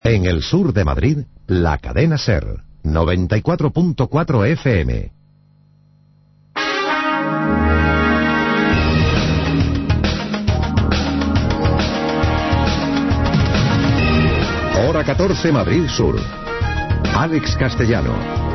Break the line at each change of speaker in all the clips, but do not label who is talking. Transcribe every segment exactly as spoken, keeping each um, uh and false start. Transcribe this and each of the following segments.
En el sur de Madrid, la cadena SER, noventa y cuatro punto cuatro F M. Hora catorce, Madrid Sur. Alex Castellano.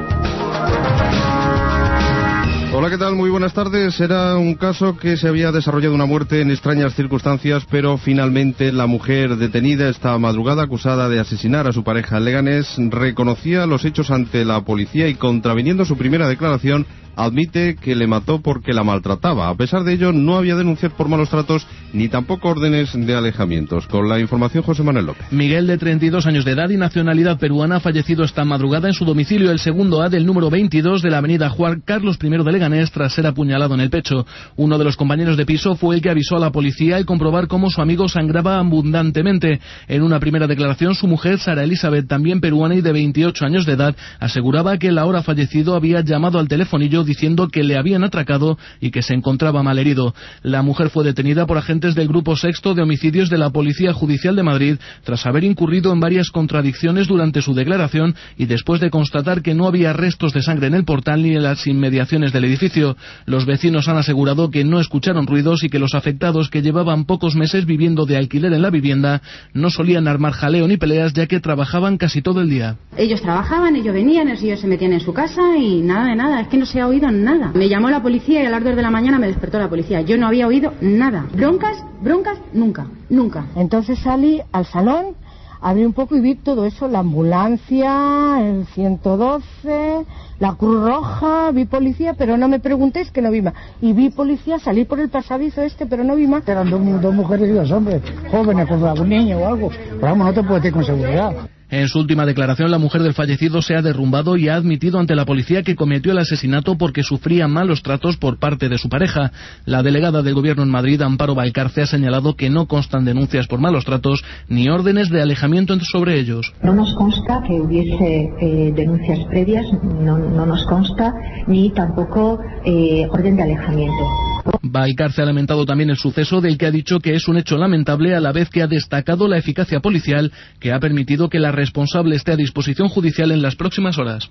Hola, ¿qué tal? Muy buenas tardes. Era un caso que se había desarrollado una muerte en extrañas circunstancias, pero finalmente la mujer detenida esta madrugada, acusada de asesinar a su pareja en Leganés, reconocía los hechos ante la policía y, contraviniendo su primera declaración, admite que le mató porque la maltrataba. A pesar de ello, no había denuncias por malos tratos ni tampoco órdenes de alejamientos. Con la información, José Manuel López.
Miguel, de treinta y dos años de edad y nacionalidad peruana, ha fallecido esta madrugada en su domicilio, el segundo A del número veintidós de la avenida Juan Carlos primero de Leganés, tras ser apuñalado en el pecho. Uno de los compañeros de piso fue el que avisó a la policía al comprobar cómo su amigo sangraba abundantemente. En una primera declaración, su mujer, Sara Elizabeth, también peruana y de veintiocho años de edad, aseguraba que el ahora fallecido había llamado al telefonillo diciendo que le habían atracado y que se encontraba malherido. La mujer fue detenida por agentes del Grupo Sexto de Homicidios de la Policía Judicial de Madrid tras haber incurrido en varias contradicciones durante su declaración y después de constatar que no había restos de sangre en el portal ni en las inmediaciones del edificio. Los vecinos han asegurado que no escucharon ruidos y que los afectados, que llevaban pocos meses viviendo de alquiler en la vivienda, no solían armar jaleo ni peleas, ya que trabajaban casi todo el día.
Ellos trabajaban, ellos venían, ellos se metían en su casa y nada de nada, es que no se ha oído nada. Me llamó la policía y a las dos de la mañana me despertó la policía. Yo no había oído nada. Broncas, broncas, nunca, nunca.
Entonces salí al salón, abrí un poco y vi todo eso, la ambulancia, el ciento doce, la Cruz Roja, vi policía, pero no me preguntéis que no vi más. Y vi policía salir por el pasadizo este, pero no vi más.
Eran dos, dos mujeres y dos hombres, jóvenes con algún niño o algo. Pero vamos, no te puedes decir con seguridad.
En su última declaración, la mujer del fallecido se ha derrumbado y ha admitido ante la policía que cometió el asesinato porque sufría malos tratos por parte de su pareja. La delegada del Gobierno en Madrid, Amparo Valcarce, ha señalado que no constan denuncias por malos tratos ni órdenes de alejamiento sobre ellos.
No nos consta que hubiese eh, denuncias previas, no, no nos consta, ni tampoco eh, orden de alejamiento.
Valcarce ha lamentado también el suceso, del que ha dicho que es un hecho lamentable, a la vez que ha destacado la eficacia policial que ha permitido que la responsable esté a disposición judicial en las próximas horas.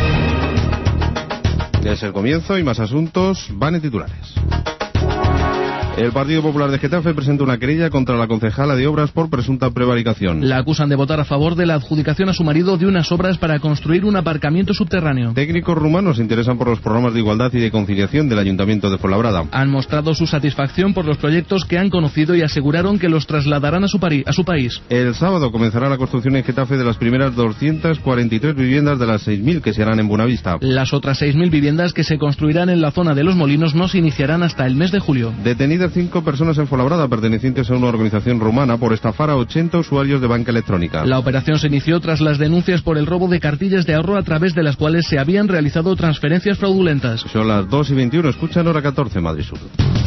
Es el comienzo y más asuntos van en titulares. El Partido Popular de Getafe presenta una querella contra la concejala de Obras por presunta prevaricación.
La acusan de votar a favor de la adjudicación a su marido de unas obras para construir un aparcamiento subterráneo.
Técnicos rumanos se interesan por los programas de igualdad y de conciliación del Ayuntamiento de Fuenlabrada.
Han mostrado su satisfacción por los proyectos que han conocido y aseguraron que los trasladarán a su, pari- a su país.
El sábado comenzará la construcción en Getafe de las primeras doscientas cuarenta y tres viviendas de las seis mil que se harán en Buenavista.
Las otras seis mil viviendas que se construirán en la zona de Los Molinos no se iniciarán hasta el mes de julio.
Detenidas cinco personas en Fuenlabrada pertenecientes a una organización rumana por estafar a ochenta usuarios de banca electrónica.
La operación se inició tras las denuncias por el robo de cartillas de ahorro a través de las cuales se habían realizado transferencias fraudulentas.
Son las dos y veintiuno, escuchan Hora catorce, Madrid Sur.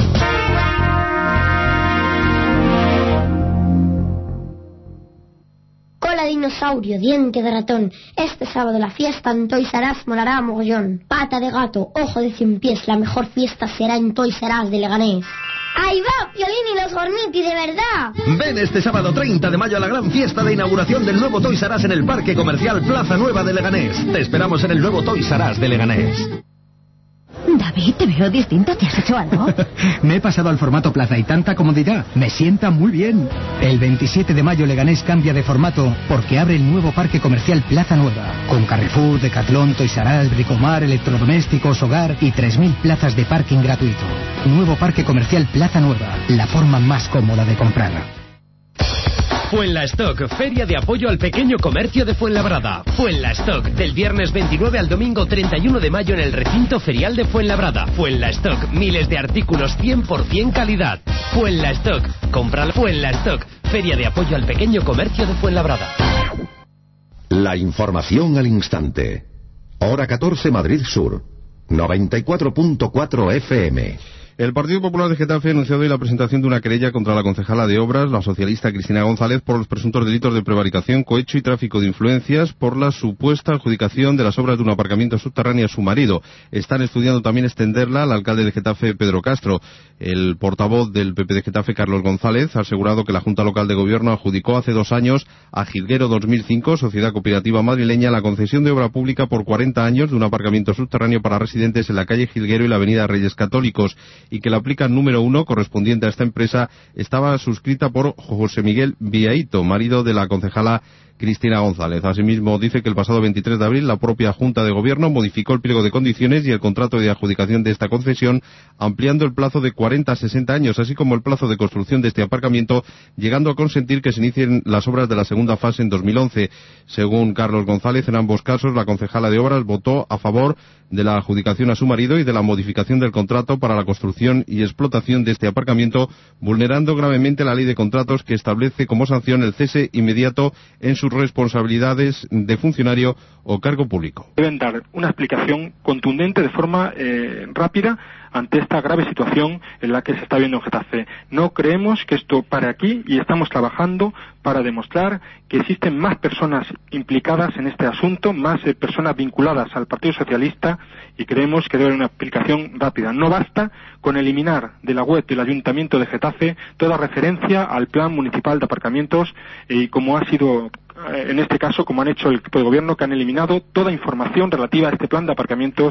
Cola de dinosaurio, diente de ratón. Este sábado la fiesta en Toys R Us molará mogollón. Pata de gato, ojo de cien pies, la mejor fiesta será en Toys R Us de Leganés. ¡Ahí va, Piolín y los Gorniti, de verdad!
Ven este sábado treinta de mayo a la gran fiesta de inauguración del nuevo Toys R Us en el Parque Comercial Plaza Nueva de Leganés. Te esperamos en el nuevo Toys R Us de Leganés.
David, te veo distinto, ¿te has hecho algo?
Me he pasado al formato plaza y tanta comodidad. Me sienta muy bien. El veintisiete de mayo Leganés cambia de formato porque abre el nuevo Parque Comercial Plaza Nueva. Con Carrefour, Decathlon, Toys R Us, Bricomar, electrodomésticos, hogar y tres mil plazas de parking gratuito. Nuevo Parque Comercial Plaza Nueva. La forma más cómoda de comprar.
Fuenlastock, feria de apoyo al pequeño comercio de Fuenlabrada. Fuenlastock, del viernes veintinueve al domingo treinta y uno de mayo en el recinto ferial de Fuenlabrada. Fuenlastock, miles de artículos cien por ciento calidad. Fuenlastock, compra Fuenlastock, feria de apoyo al pequeño comercio de Fuenlabrada.
La información al instante. Hora catorce, Madrid Sur, noventa y cuatro punto cuatro F M.
El Partido Popular de Getafe ha anunciado hoy la presentación de una querella contra la concejala de Obras, la socialista Cristina González, por los presuntos delitos de prevaricación, cohecho y tráfico de influencias por la supuesta adjudicación de las obras de un aparcamiento subterráneo a su marido. Están estudiando también extenderla al alcalde de Getafe, Pedro Castro. El portavoz del P P de Getafe, Carlos González, ha asegurado que la Junta Local de Gobierno adjudicó hace dos años a Jilguero dos mil cinco, sociedad cooperativa madrileña, la concesión de obra pública por cuarenta años de un aparcamiento subterráneo para residentes en la calle Jilguero y la avenida Reyes Católicos, y que la aplica número uno correspondiente a esta empresa estaba suscrita por José Miguel Viaito, marido de la concejala Cristina González. Asimismo, dice que el pasado veintitrés de abril la propia Junta de Gobierno modificó el pliego de condiciones y el contrato de adjudicación de esta concesión, ampliando el plazo de cuarenta a sesenta años, así como el plazo de construcción de este aparcamiento, llegando a consentir que se inicien las obras de la segunda fase en dos mil once. Según Carlos González, en ambos casos la concejala de Obras votó a favor de la adjudicación a su marido y de la modificación del contrato para la construcción y explotación de este aparcamiento, vulnerando gravemente la ley de contratos, que establece como sanción el cese inmediato en sus responsabilidades de funcionario o cargo público.
Deben dar una explicación contundente de forma eh, rápida ante esta grave situación en la que se está viendo en Getafe. No creemos que esto pare aquí y estamos trabajando para demostrar que existen más personas implicadas en este asunto, más eh, personas vinculadas al Partido Socialista, y creemos que debe haber una explicación rápida. No basta con eliminar de la web del Ayuntamiento de Getafe toda referencia al Plan Municipal de Aparcamientos, y eh, como ha sido eh, en este caso, como han hecho el equipo de gobierno, que han eliminado toda información relativa a este plan de aparcamientos.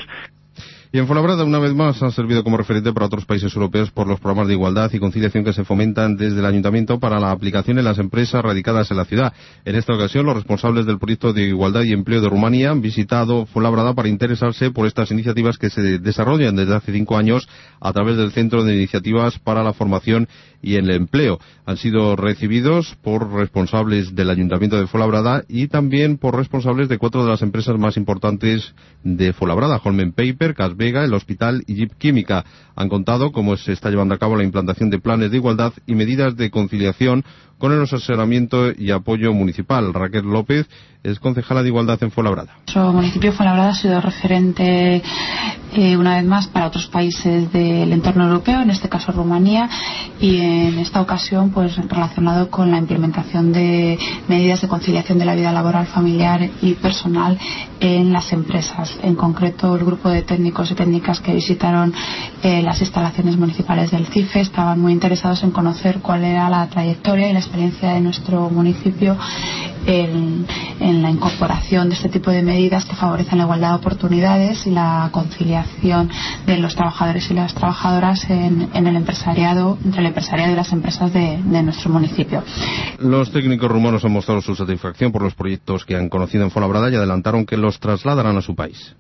Y en Fuenlabrada, una vez más, ha servido como referente para otros países europeos por los programas de igualdad y conciliación que se fomentan desde el Ayuntamiento para la aplicación en las empresas radicadas en la ciudad. En esta ocasión, los responsables del proyecto de igualdad y empleo de Rumanía han visitado Fuenlabrada para interesarse por estas iniciativas que se desarrollan desde hace cinco años a través del Centro de Iniciativas para la Formación y el Empleo. Han sido recibidos por responsables del Ayuntamiento de Fuenlabrada y también por responsables de cuatro de las empresas más importantes de Fuenlabrada: Holmen Paper, Cas Vega, el Hospital y Jeep Química. Han contado cómo se está llevando a cabo la implantación de planes de igualdad y medidas de conciliación con el asesoramiento y apoyo municipal. Raquel López es concejala de Igualdad en Fuenlabrada.
Nuestro municipio de Fuenlabrada ha sido referente eh, una vez más para otros países del entorno europeo, en este caso Rumanía, y en esta ocasión pues relacionado con la implementación de medidas de conciliación de la vida laboral, familiar y personal en las empresas. En concreto, el grupo de técnicos y técnicas que visitaron eh, las instalaciones municipales del C I F E estaban muy interesados en conocer cuál era la trayectoria y la experiencia de nuestro municipio en, en la incorporación de este tipo de medidas que favorecen la igualdad de oportunidades y la conciliación de los trabajadores y las trabajadoras en, en el empresariado, entre el empresariado y las empresas de, de nuestro municipio.
Los técnicos rumanos han mostrado su satisfacción por los proyectos que han conocido en Fuenlabrada y adelantaron que los trasladarán a su país.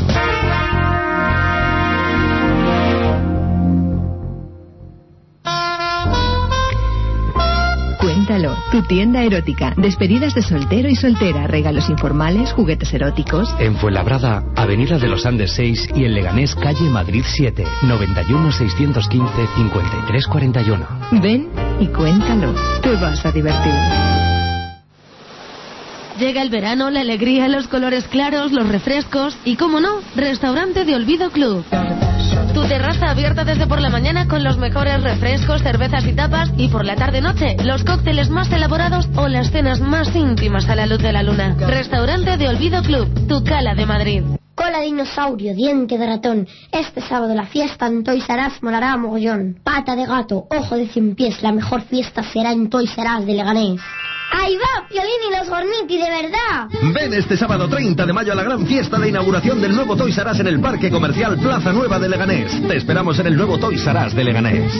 Cuéntalo, tu tienda erótica. Despedidas de soltero y soltera, regalos informales, juguetes eróticos.
En Fuenlabrada, Avenida de los Andes seis, y en Leganés, calle Madrid siete, noventa y uno seiscientos quince cincuenta y tres cuarenta y uno.
Ven y cuéntalo, te vas a divertir.
Llega el verano, la alegría, los colores claros, los refrescos y, como no, restaurante de Olvido Club. Tu terraza abierta desde por la mañana con los mejores refrescos, cervezas y tapas, y por la tarde-noche los cócteles más elaborados o las cenas más íntimas a la luz de la luna. Restaurante de Olvido Club, tu cala de Madrid.
Cola de dinosaurio, diente de ratón. Este sábado la fiesta en Toys R Us molará a mogollón. Pata de gato, ojo de cien pies, la mejor fiesta será en Toys R Us de Leganés. ¡Ahí va, Piolín y los Gorniti, de verdad!
Ven este sábado treinta de mayo a la gran fiesta de inauguración del nuevo Toys R Us en el Parque Comercial Plaza Nueva de Leganés. Te esperamos en el nuevo Toys R Us de Leganés.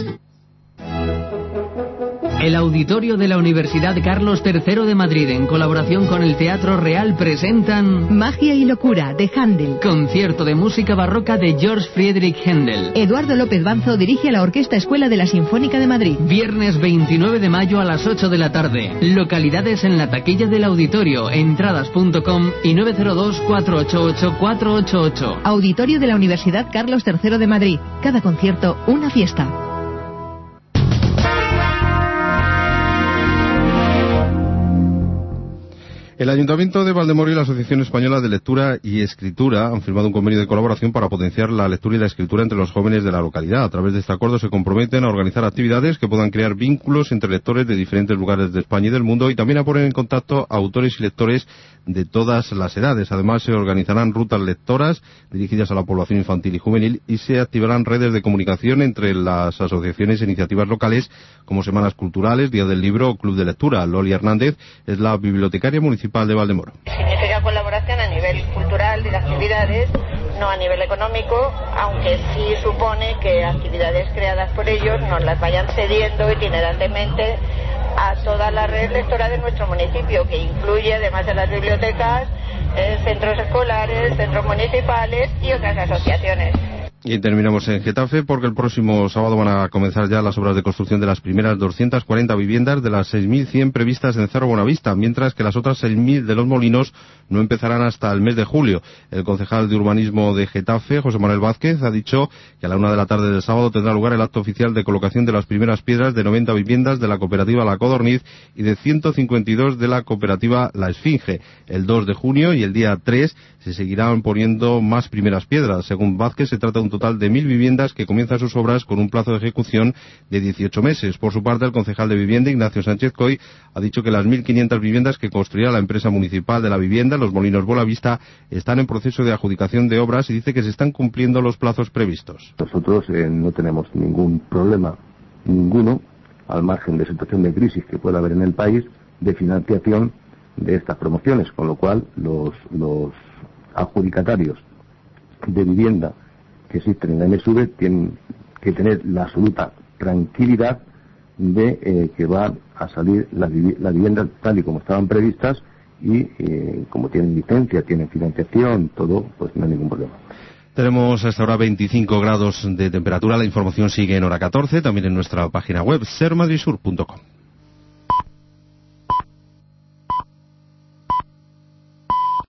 El Auditorio de la Universidad Carlos tercero de Madrid, en colaboración con el Teatro Real, presentan
Magia y Locura, de Händel.
Concierto de música barroca de George Friedrich Händel.
Eduardo López Banzo dirige a la Orquesta Escuela de la Sinfónica de Madrid.
Viernes veintinueve de mayo a las ocho de la tarde. Localidades en la taquilla del auditorio, entradas punto com y nueve cero dos, cuatro ocho ocho, cuatro ocho ocho.
Auditorio de la Universidad Carlos tercero de Madrid. Cada concierto, una fiesta.
El Ayuntamiento de Valdemoro y la Asociación Española de Lectura y Escritura han firmado un convenio de colaboración para potenciar la lectura y la escritura entre los jóvenes de la localidad. A través de este acuerdo se comprometen a organizar actividades que puedan crear vínculos entre lectores de diferentes lugares de España y del mundo y también a poner en contacto a autores y lectores de todas las edades. Además, se organizarán rutas lectoras dirigidas a la población infantil y juvenil y se activarán redes de comunicación entre las asociaciones e iniciativas locales como Semanas Culturales, Día del Libro o Club de Lectura. Loli Hernández es la bibliotecaria municipal de Valdemoro.
Significa colaboración a nivel cultural y de actividades, no a nivel económico, aunque sí supone que actividades creadas por ellos nos las vayan cediendo itinerantemente a toda la red lectora de nuestro municipio, que incluye, además de las bibliotecas, eh, centros escolares, centros municipales y otras asociaciones.
Y terminamos en Getafe porque el próximo sábado van a comenzar ya las obras de construcción de las primeras doscientas cuarenta viviendas de las seis mil cien previstas en Cerro Buenavista, mientras que las otras seis mil de Los Molinos no empezarán hasta el mes de julio. El concejal de urbanismo de Getafe, José Manuel Vázquez, ha dicho que a la una de la tarde del sábado tendrá lugar el acto oficial de colocación de las primeras piedras de noventa viviendas de la cooperativa La Codorniz y de ciento cincuenta y dos de la cooperativa La Esfinge. El dos de junio y el día tres se seguirán poniendo más primeras piedras. Según Vázquez, se trata de un total de mil viviendas que comienzan sus obras con un plazo de ejecución de dieciocho meses. Por su parte, el concejal de Vivienda, Ignacio Sánchez Coy, ha dicho que las mil quinientas viviendas que construirá la empresa municipal de la vivienda, Los Molinos Bolavista, están en proceso de adjudicación de obras y dice que se están cumpliendo los plazos previstos.
Nosotros eh, no tenemos ningún problema, ninguno, al margen de situación de crisis que pueda haber en el país, de financiación de estas promociones, con lo cual los, los adjudicatarios de vivienda que existen en la M S V tienen que tener la absoluta tranquilidad de eh, que van a salir las, las viviendas tal y como estaban previstas y eh, como tienen licencia, tienen financiación, todo, pues no hay ningún problema.
Tenemos hasta ahora veinticinco grados de temperatura. La información sigue en hora catorce, también en nuestra página web ser madrid sur punto com.